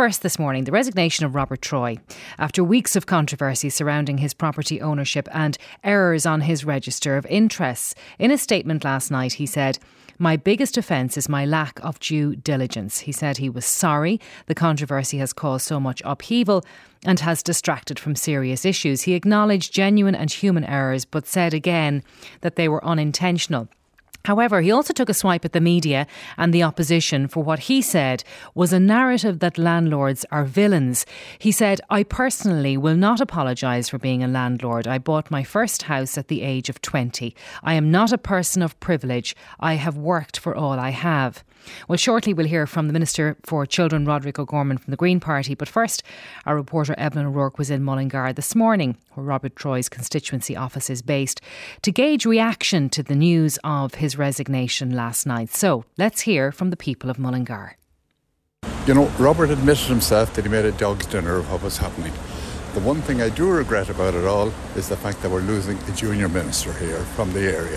First this morning, the resignation of Robert Troy. After weeks of controversy surrounding his property ownership and errors on his register of interests, in a statement last night he said, "My biggest offence is my lack of due diligence." He said he was sorry the controversy has caused so much upheaval and has distracted from serious issues. He acknowledged genuine and human errors, but said again that they were unintentional. However, he also took a swipe at the media and the opposition for what he said was a narrative that landlords are villains. He said, "I personally will not apologise for being a landlord. I bought my first house at the age of 20. I am not a person of privilege. I have worked for all I have." Well, shortly we'll hear from the Minister for Children, Roderick O'Gorman from the Green Party. But first, our reporter Evelyn O'Rourke was in Mullingar this morning, where Robert Troy's constituency office is based, to gauge reaction to the news of his resignation last night. So let's hear from the people of Mullingar. You know, Robert admitted himself that he made a dog's dinner of what was happening. The one thing I do regret about it all is the fact that we're losing a junior minister here from the area.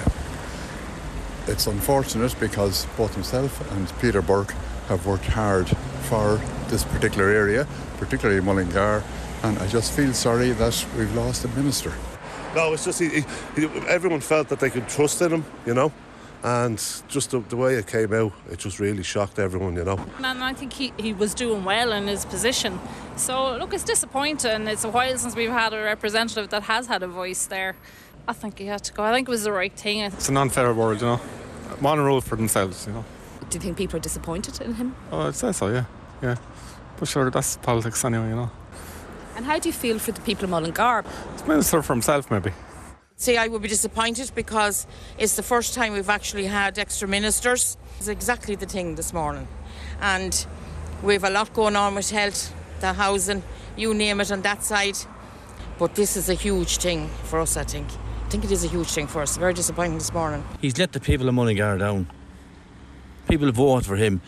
It's unfortunate because both himself and Peter Burke have worked hard for this particular area, particularly Mullingar, and I just feel sorry that we've lost a minister. No, it's just everyone felt that they could trust in him, you know, and just the way it came out, it just really shocked everyone, you know. And I think he was doing well in his position. So, look, it's disappointing. It's a while since we've had a representative that has had a voice there. I think he had to go. I think it was the right thing. It's an unfair world, you know. One rule for themselves, you know. Do you think people are disappointed in him? Oh, I'd say so, yeah. But sure, that's politics anyway, you know. And how do you feel for the people of Mullingar? It's minister for himself, maybe. See, I would be disappointed because it's the first time we've actually had extra ministers. It's exactly the thing this morning. And we've a lot going on with health, the housing, you name it on that side. But this is a huge thing for us, I think. I think it is a huge thing for us. Very disappointing this morning. He's let the people of Mullingar down. People vote for him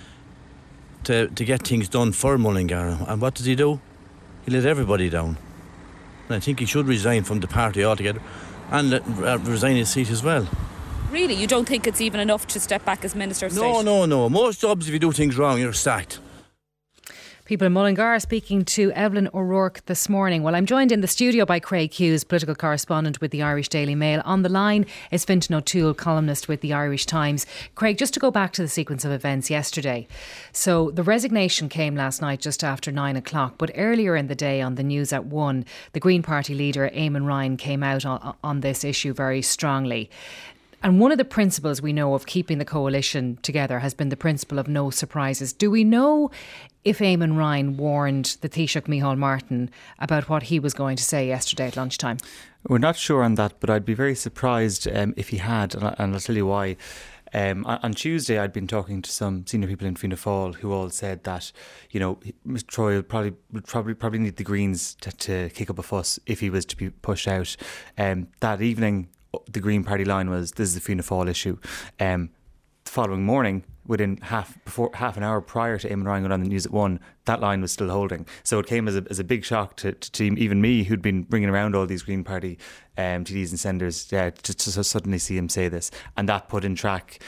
to get things done for Mullingar. And what does he do? He let everybody down. And I think he should resign from the party altogether and resign his seat as well. Really? You don't think it's even enough to step back as Minister of State? No. Most jobs, if you do things wrong, you're sacked. People in Mullingar speaking to Evelyn O'Rourke this morning. Well, I'm joined in the studio by Craig Hughes, political correspondent with the Irish Daily Mail. On the line is Fintan O'Toole, columnist with the Irish Times. Craig, just to go back to the sequence of events yesterday. So the resignation came last night just after 9 o'clock, but earlier in the day on the news at 1, the Green Party leader Eamon Ryan came out on this issue very strongly. And one of the principles we know of keeping the coalition together has been the principle of no surprises. Do we know if Eamon Ryan warned the Taoiseach Micheál Martin about what he was going to say yesterday at lunchtime? We're not sure on that, but I'd be very surprised if he had, and I'll tell you why. On Tuesday, I'd been talking to some senior people in Fianna Fáil who all said that, you know, Mr. Troy would probably need the Greens to kick up a fuss if he was to be pushed out. That evening, the Green Party line was, "This is a Fianna Fáil issue." The following morning, within half an hour prior to Eamon Ryan going on the news at 1, that line was still holding. So it came as a big shock to even me, who'd been bringing around all these Green Party TDs and senators, to suddenly see him say this. And that put in track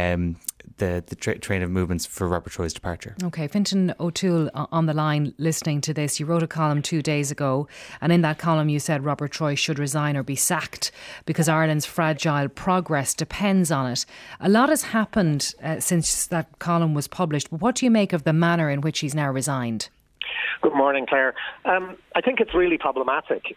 the train of movements for Robert Troy's departure. OK, Fintan O'Toole on the line listening to this. You wrote a column 2 days ago, and in that column you said Robert Troy should resign or be sacked because Ireland's fragile progress depends on it. A lot has happened since that column was published, but what do you make of the manner in which he's now resigned? Good morning, Claire. I think it's really problematic.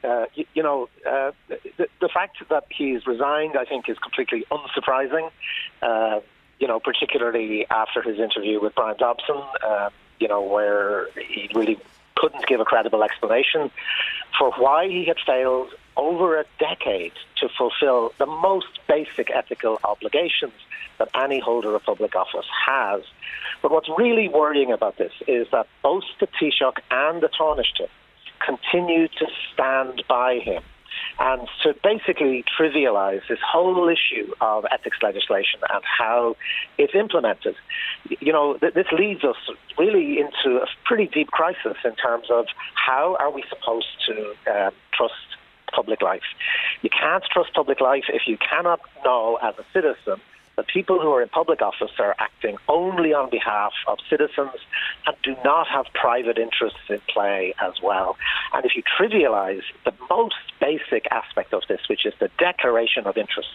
The fact that he's resigned, I think, is completely unsurprising. Particularly after his interview with Brian Dobson, where he really couldn't give a credible explanation for why he had failed over a decade to fulfill the most basic ethical obligations that any holder of public office has. But what's really worrying about this is that both the Taoiseach and the Taoiseach continue to stand by him and to basically trivialise this whole issue of ethics legislation and how it's implemented. This leads us really into a pretty deep crisis in terms of how are we supposed to trust public life. You can't trust public life if you cannot know as a citizen that people who are in public office are acting only on behalf of citizens and do not have private interests in play as well. And if you trivialise the most basic aspect of this, which is the declaration of interests,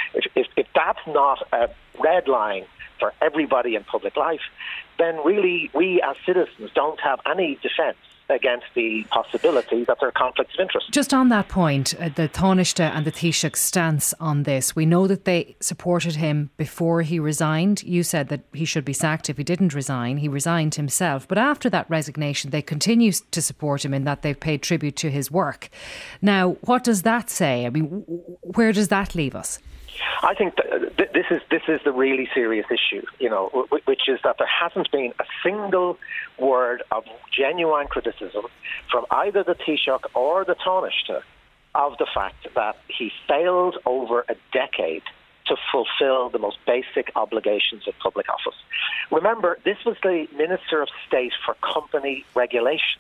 if that's not a red line for everybody in public life, then really we as citizens don't have any defence against the possibility that there are conflicts of interest. Just on that point, the Taoiseach and the Taoiseach stance on this, we know that they supported him before he resigned. You said that he should be sacked if he didn't resign. He resigned himself. But after that resignation, they continue to support him in that they've paid tribute to his work. Now, what does that say? I mean, where does that leave us? I think this is the really serious issue, which is that there hasn't been a single word of genuine criticism from either the Taoiseach or the Taoiseach of the fact that he failed over a decade to fulfil the most basic obligations of public office. Remember, this was the Minister of State for Company Regulation.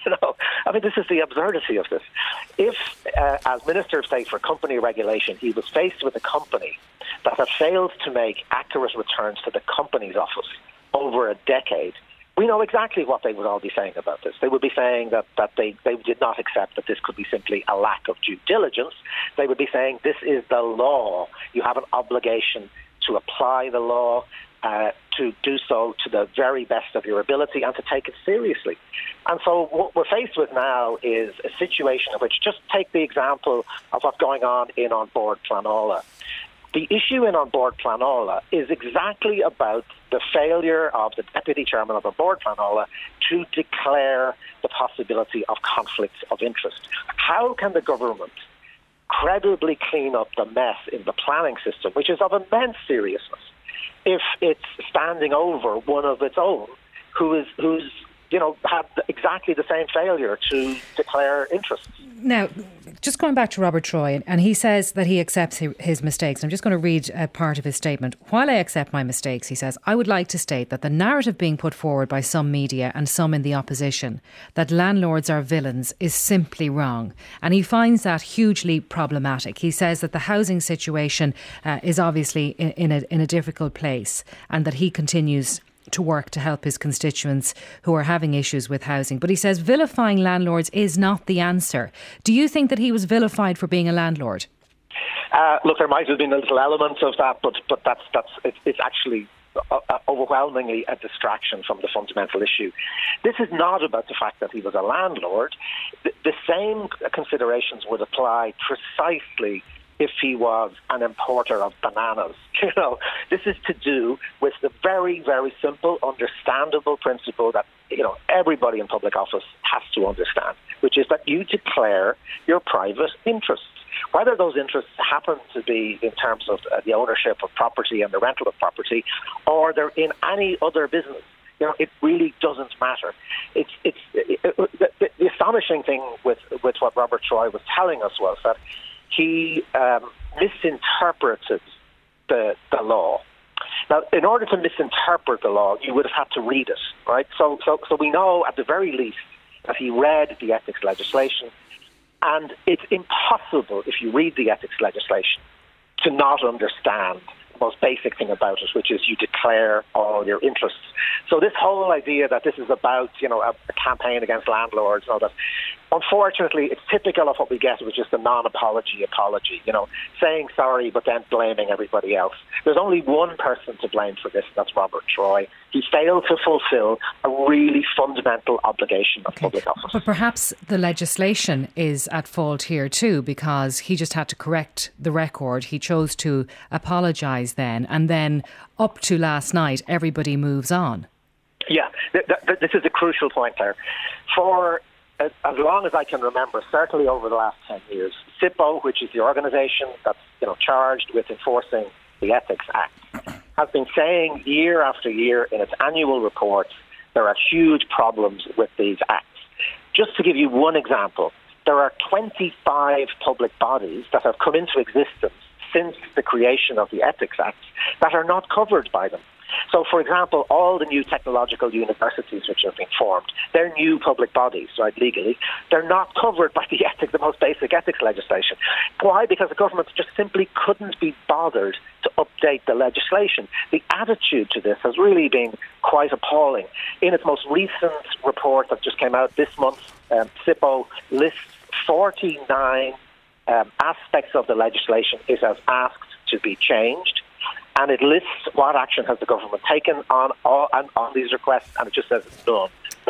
This is the absurdity of this. If, as Minister of State for Company Regulation, he was faced with a company that had failed to make accurate returns to the Companies Office over a decade, we know exactly what they would all be saying about this. They would be saying that they did not accept that this could be simply a lack of due diligence. They would be saying this is the law. You have an obligation to apply the law, to do so to the very best of your ability and to take it seriously. And so what we're faced with now is a situation in which, just take the example of what's going on in On Board Planola. The issue in On Board Planola is exactly about the failure of the Deputy Chairman of On Board Planola to declare the possibility of conflicts of interest. How can the government credibly clean up the mess in the planning system, which is of immense seriousness, if it's standing over one of its own who's had exactly the same failure to declare interests? Now, just going back to Robert Troy, and he says that he accepts his mistakes. I'm just going to read a part of his statement. While I accept my mistakes, he says, I would like to state that the narrative being put forward by some media and some in the opposition that landlords are villains is simply wrong. And he finds that hugely problematic. He says that the housing situation is obviously in a difficult place, and that he continues to work to help his constituents who are having issues with housing. But he says vilifying landlords is not the answer. Do you think that he was vilified for being a landlord? Look, there might have been a little element of that, but it's actually overwhelmingly a distraction from the fundamental issue. This is not about the fact that he was a landlord. The same considerations would apply precisely if he was an importer of bananas. This is to do with the very, very simple, understandable principle that, everybody in public office has to understand, which is that you declare your private interests. Whether those interests happen to be in terms of the ownership of property and the rental of property, or they're in any other business, it really doesn't matter. The astonishing thing with what Robert Troy was telling us was that he misinterpreted the law. Now, in order to misinterpret the law, you would have had to read it, right? So we know at the very least that he read the ethics legislation, and it's impossible, if you read the ethics legislation, to not understand the most basic thing about it, which is you declare all your interests. So this whole idea that this is about, a campaign against landlords and all that, unfortunately, it's typical of what we get, which is the non-apology apology, saying sorry but then blaming everybody else. There's only one person to blame for this, and that's Robert Troy. He failed to fulfil a really fundamental obligation of public office. But perhaps the legislation is at fault here too, because he just had to correct the record. He chose to apologise then, and then up to last night, everybody moves on. Yeah, this is a crucial point there. For as long as I can remember, certainly over the last 10 years, SIPO, which is the organisation that's charged with enforcing the Ethics Act, has been saying year after year in its annual reports there are huge problems with these acts. Just to give you one example, there are 25 public bodies that have come into existence since the creation of the Ethics Act that are not covered by them. So, for example, all the new technological universities which have been formed, they're new public bodies, right, legally. They're not covered by the most basic ethics legislation. Why? Because the government just simply couldn't be bothered to update the legislation. The attitude to this has really been quite appalling. In its most recent report that just came out this month, SIPO lists 49 aspects of the legislation it has asked to be changed, and it lists what action has the government taken on these requests, and it just says none.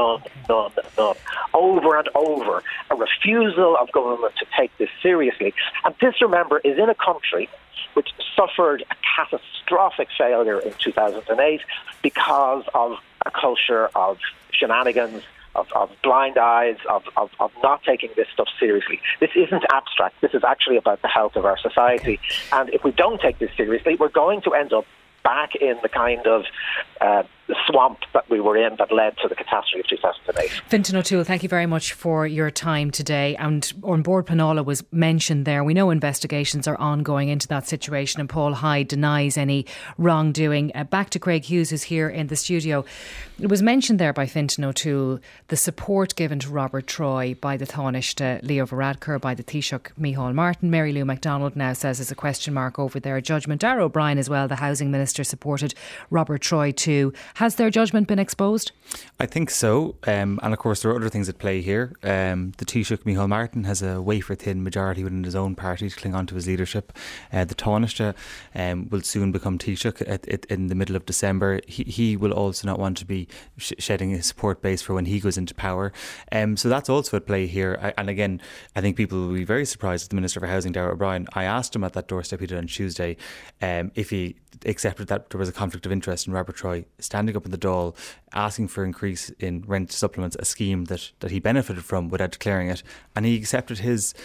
Over and over, a refusal of government to take this seriously. And this, remember, is in a country which suffered a catastrophic failure in 2008 because of a culture of shenanigans, of blind eyes, of not taking this stuff seriously. This isn't abstract. This is actually about the health of our society. And if we don't take this seriously, we're going to end up back in the kind of swamp that we were in that led to the catastrophe of 2008. Fintan O'Toole, thank you very much for your time today. And An Bord Pleanála was mentioned there. We know investigations are ongoing into that situation, and Paul Hyde denies any wrongdoing. Back to Craig Hughes, who's here in the studio. It was mentioned there by Fintan O'Toole, the support given to Robert Troy by the Taoiseach Leo Varadkar, by the Taoiseach Micheál Martin. Mary Lou MacDonald now says there's a question mark over their judgment. Darragh O'Brien as well, the Housing Minister, supported Robert Troy too. Has their judgment been exposed? I think so. And of course there are other things at play here. The Taoiseach Micheál Martin has a wafer-thin majority within his own party to cling on to his leadership. The Taoiseach will soon become Taoiseach in the middle of December. He will also not want to be shedding his support base for when he goes into power. So that's also at play here. And again, I think people will be very surprised at the Minister for Housing, Darragh O'Brien. I asked him at that doorstep he did on Tuesday if he accepted that there was a conflict of interest in Robert Troy standing up in the Dáil, asking for increase in rent supplements, a scheme that he benefited from without declaring it, and he accepted his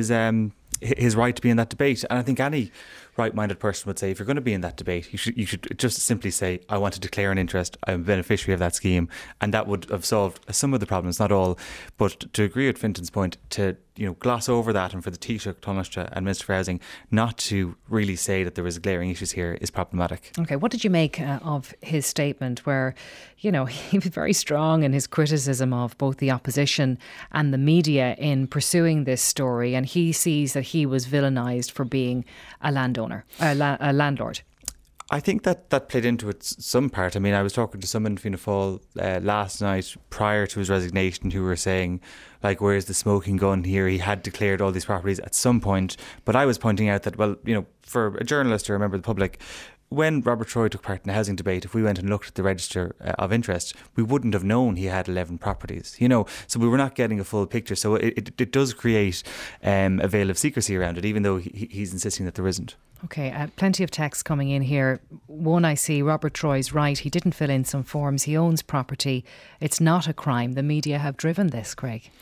right to be in that debate. And I think any right-minded person would say, if you're going to be in that debate, you should just simply say, I want to declare an interest, I'm a beneficiary of that scheme, and that would have solved some of the problems, not all. But to agree with Fintan's point, to gloss over that, and for the Taoiseach, Taoiseach and Minister for Housing not to really say that there was glaring issues here is problematic. OK, what did you make of his statement where, he was very strong in his criticism of both the opposition and the media in pursuing this story, and he sees that he was villainised for being a landowner, a landlord? I think that played into it some part. I mean, I was talking to someone in Fianna Fáil last night prior to his resignation who were saying, like, where's the smoking gun here? He had declared all these properties at some point. But I was pointing out that, well, for a journalist or a member of the public, when Robert Troy took part in the housing debate, if we went and looked at the register of interest, we wouldn't have known he had 11 properties, so we were not getting a full picture. So it does create a veil of secrecy around it, even though he's insisting that there isn't. OK, plenty of texts coming in here. One I see, Robert Troy's right. He didn't fill in some forms. He owns property. It's not a crime. The media have driven this, Craig.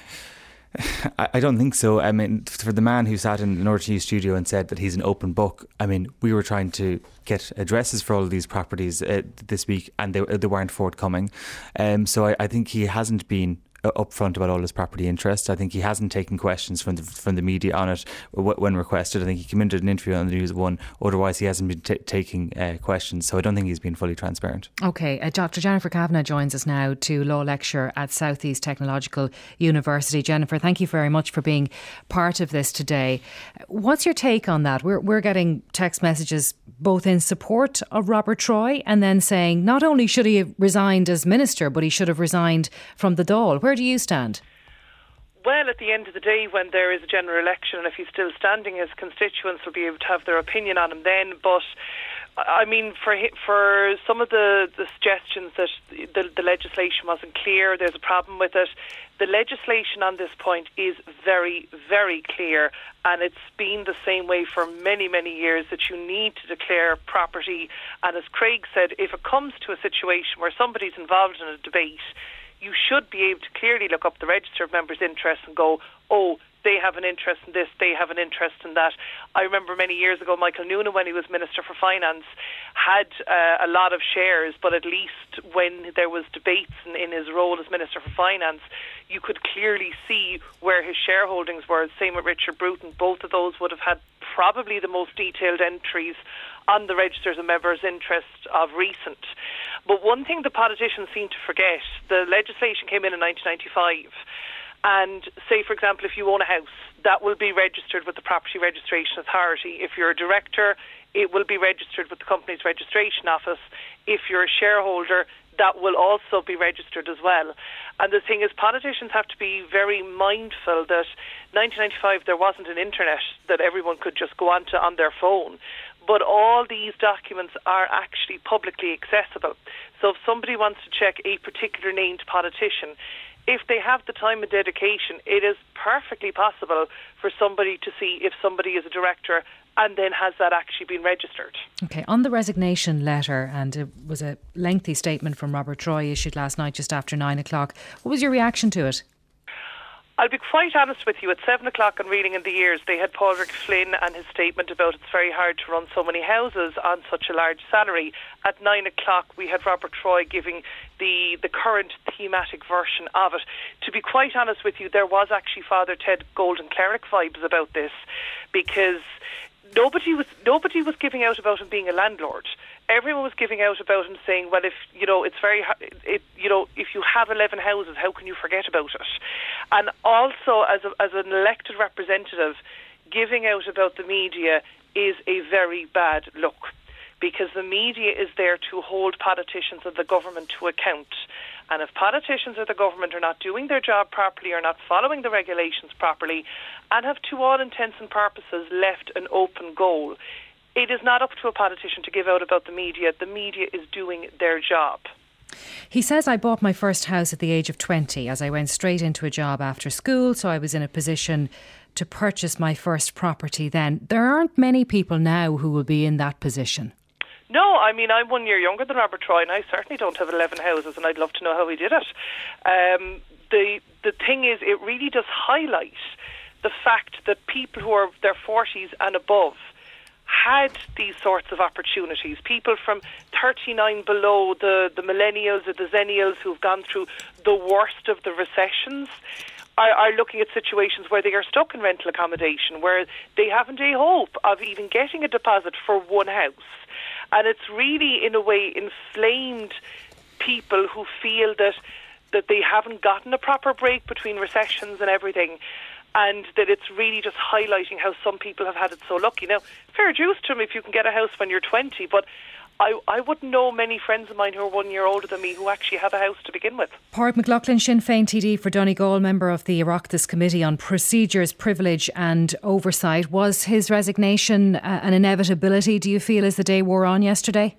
I don't think so. I mean, for the man who sat in an RTÉ studio and said that he's an open book, I mean, we were trying to get addresses for all of these properties this week, and they weren't forthcoming. So I think he hasn't been upfront about all his property interests. I think he hasn't taken questions from the media on it when requested. I think he came into an interview on the News One. Otherwise, he hasn't been taking questions. So I don't think he's been fully transparent. OK, Dr. Jennifer Kavanagh joins us now to law lecturer at South East Technological University. Jennifer, thank you very much for being part of this today. What's your take on that? We're getting text messages both in support of Robert Troy and then saying not only should he have resigned as minister, but he should have resigned from the Dáil. Where do you stand? Well, at the end of the day, when there is a general election, and if he's still standing, his constituents will be able to have their opinion on him then. But I mean, for some of the suggestions that the legislation wasn't clear, there's a problem with it. The legislation on this point is very, very clear, and it's been the same way for many, many years, that you need to declare property. And as Craig said, if it comes to a situation where somebody's involved in a debate, you should be able to clearly look up the register of members' interests and go, oh, they have an interest in this, they have an interest in that. I remember many years ago, Michael Noonan, when he was Minister for Finance, had a lot of shares, but at least when there was debates in his role as Minister for Finance, you could clearly see where his shareholdings were. Same with Richard Bruton. Both of those would have had probably the most detailed entries on the register as a member's interest of recent. But one thing the politicians seem to forget, the legislation came in 1995, and say, for example, if you own a house, that will be registered with the Property Registration Authority. If you're a director, it will be registered with the Companies Registration Office. If you're a shareholder, that will also be registered as well. And the thing is, politicians have to be very mindful that 1995 there wasn't an internet that everyone could just go onto on their phone. But all these documents are actually publicly accessible. So if somebody wants to check a particular named politician, if they have the time and dedication, it is perfectly possible for somebody to see if somebody is a director and then has that actually been registered. OK, on the resignation letter, and it was a lengthy statement from Robert Troy issued last night just after 9 o'clock. What was your reaction to it? I'll be quite honest with you, at 7 o'clock on Reading in the Ears, they had Padraig Flynn and his statement about it's very hard to run so many houses on such a large salary. At 9 o'clock, we had Robert Troy giving the current thematic version of it. To be quite honest with you, there was actually Father Ted Golden Cleric vibes about this, because nobody was giving out about him being a landlord. Everyone was giving out about him saying, well, if it's very hard, if you have 11 houses, how can you forget about it? And also, as an elected representative, giving out about the media is a very bad look, because the media is there to hold politicians and the government to account. And if politicians or the government are not doing their job properly, or not following the regulations properly, and have to all intents and purposes left an open goal, it is not up to a politician to give out about the media. The media is doing their job. He says, I bought my first house at the age of 20 as I went straight into a job after school, so I was in a position to purchase my first property then. There aren't many people now who will be in that position. No, I mean, I'm 1 year younger than Robert Troy, and I certainly don't have 11 houses, and I'd love to know how he did it. The thing is, it really does highlight the fact that people who are their 40s and above had these sorts of opportunities. People from 39 below, the millennials or the zennials who've gone through the worst of the recessions, are looking at situations where they are stuck in rental accommodation, where they haven't a hope of even getting a deposit for one house. And it's really, in a way, inflamed people who feel that they haven't gotten a proper break between recessions and everything, and that it's really just highlighting how some people have had it so lucky. Now, fair dues to them if you can get a house when you're 20, but I wouldn't know many friends of mine who are 1 year older than me who actually have a house to begin with. Pádraig McLaughlin, Sinn Féin TD for Donegal, member of the Oireachtas Committee on Procedures, Privilege and Oversight. Was his resignation an inevitability, do you feel, as the day wore on yesterday?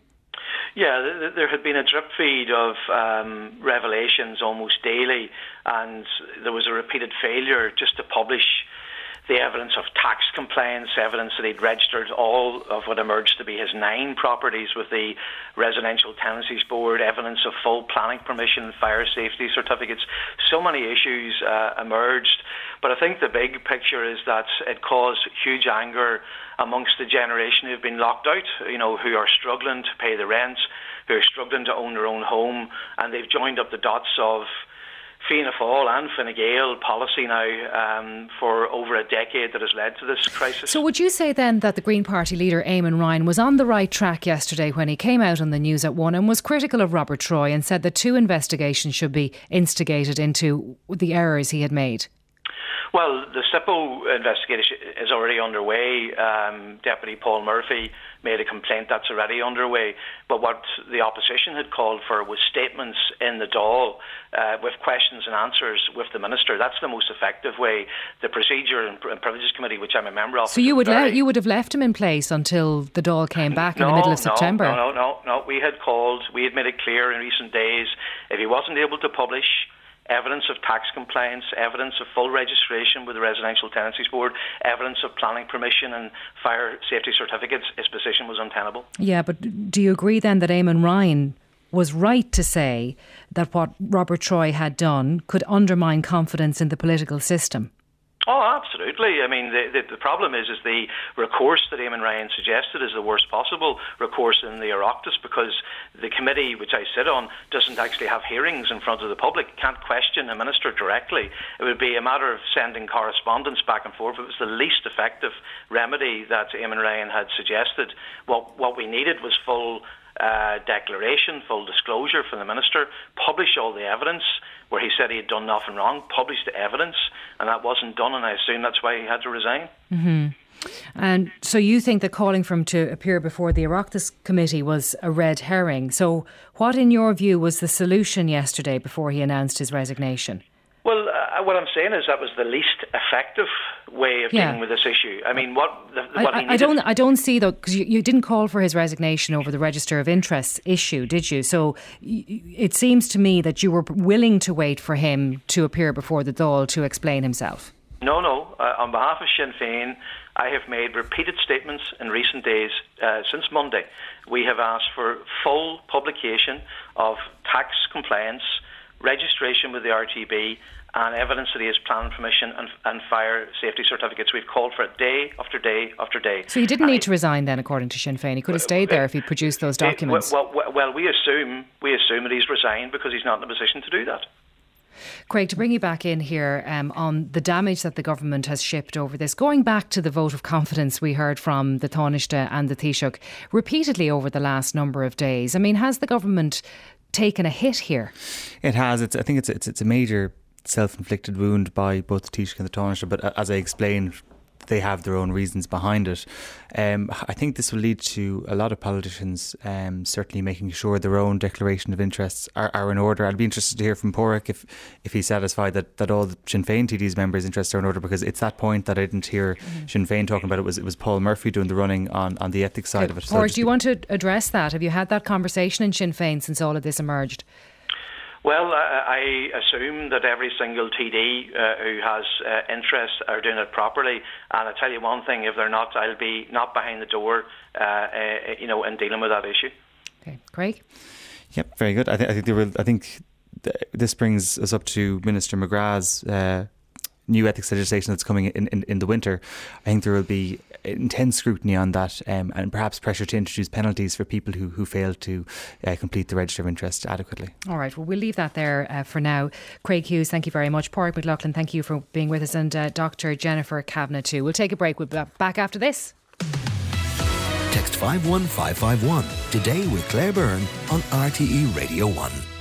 Yeah, there had been a drip feed of revelations almost daily, and there was a repeated failure just to publish the evidence of tax compliance, evidence that he'd registered all of what emerged to be his 9 properties with the Residential Tenancies Board, evidence of full planning permission, fire safety certificates. So many issues emerged. But I think the big picture is that it caused huge anger amongst the generation who've been locked out, who are struggling to pay the rent, who are struggling to own their own home, and they've joined up the dots of Fianna Fáil and Fine Gael policy now for over a decade that has led to this crisis. So would you say then that the Green Party leader Eamon Ryan was on the right track yesterday when he came out on the News at 1 and was critical of Robert Troy and said that 2 investigations should be instigated into the errors he had made? Well, the SIPO investigation is already underway. Deputy Paul Murphy made a complaint that's already underway. But what the opposition had called for was statements in the Dáil with questions and answers with the minister. That's the most effective way. The Procedure and Privileges Committee, which I'm a member of. So you would have left him in place until the Dáil came back in the middle of September? No. We had made it clear in recent days, if he wasn't able to publish evidence of tax compliance, evidence of full registration with the Residential Tenancies Board, evidence of planning permission and fire safety certificates, his position was untenable. Yeah, but do you agree then that Eamon Ryan was right to say that what Robert Troy had done could undermine confidence in the political system? Oh, absolutely. I mean, the problem is the recourse that Eamon Ryan suggested is the worst possible recourse in the Oireachtas, because the committee, which I sit on, doesn't actually have hearings in front of the public, can't question a minister directly. It would be a matter of sending correspondence back and forth. It was the least effective remedy that Eamon Ryan had suggested. What we needed was full declaration, full disclosure from the minister, publish all the evidence where he said he had done nothing wrong, publish the evidence, and that wasn't done, and I assume that's why he had to resign. Mm-hmm. And so you think that calling for him to appear before the Oireachtas committee was a red herring. So what, in your view, was the solution yesterday before he announced his resignation? Well, what I'm saying is that was the least effective way of dealing with this issue. I mean, I don't see, though, because you didn't call for his resignation over the Register of Interests issue, did you? So it seems to me that you were willing to wait for him to appear before the Dáil to explain himself. No. On behalf of Sinn Féin, I have made repeated statements in recent days, since Monday. We have asked for full publication of tax compliance, registration with the RTB, and evidence that he has planning permission and fire safety certificates. We've called for it day after day after day. So he didn't need to resign then, according to Sinn Féin. He could have stayed there if he'd produced those documents. Well, we assume that he's resigned because he's not in a position to do that. Craig, to bring you back in here on the damage that the government has shipped over this, going back to the vote of confidence we heard from the Taoiseach and the Taoiseach repeatedly over the last number of days. I mean, has the government taken a hit here? It has. I think it's a major self-inflicted wound by both the Taoiseach and the Taoiseach, but as I explained, they have their own reasons behind it. I think this will lead to a lot of politicians certainly making sure their own declaration of interests are in order. I'd be interested to hear from Pádraig if he's satisfied that all the Sinn Féin TD's members' interests are in order, because it's that point that I didn't hear Sinn Féin talking about. It was Paul Murphy doing the running on the ethics side of it. Pádraig, do you want to address that? Have you had that conversation in Sinn Féin since all of this emerged? Well, I assume that every single TD who has interest are doing it properly. And I tell you one thing: if they're not, I'll be not behind the door, in dealing with that issue. Okay, Craig. Yep, very good. I think this brings us up to Minister McGrath's new ethics legislation that's coming in the winter. I think there will be intense scrutiny on that, and perhaps pressure to introduce penalties for people who fail to complete the register of interest adequately. All right, well, we'll leave that there for now. Craig Hughes, thank you very much. Pádraig McLaughlin, thank you for being with us, and Dr. Jennifer Kavanagh too. We'll take a break. We'll be back after this. Text 51551 today with Claire Byrne on RTE Radio 1.